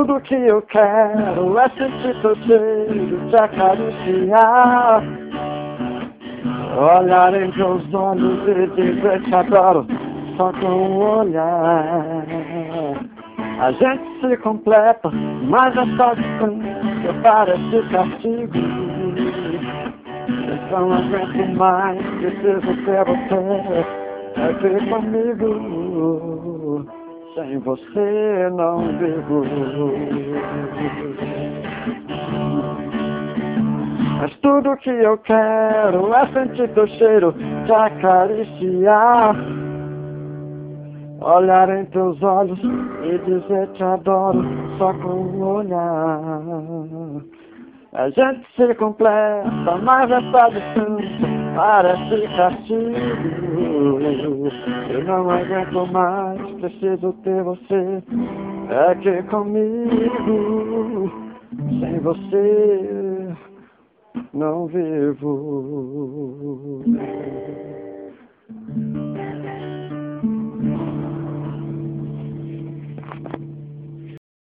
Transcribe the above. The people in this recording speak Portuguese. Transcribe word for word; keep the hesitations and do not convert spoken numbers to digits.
tudo que eu quero é sentir teu cheiro, te acariciar, olhar em teus olhos e dizer que adoro só com um olhar. A gente se completa, mas é só distância, parece castigo. Eu não aguento mais, preciso ter você aqui comigo. Sem você não vivo. Mas tudo que eu quero é sentir teu cheiro, te acariciar, olhar em teus olhos e dizer te adoro só com um olhar. A gente se completa, mas essa distância parece castigo. Eu não aguento mais, preciso ter você aqui comigo. Sem você não vivo.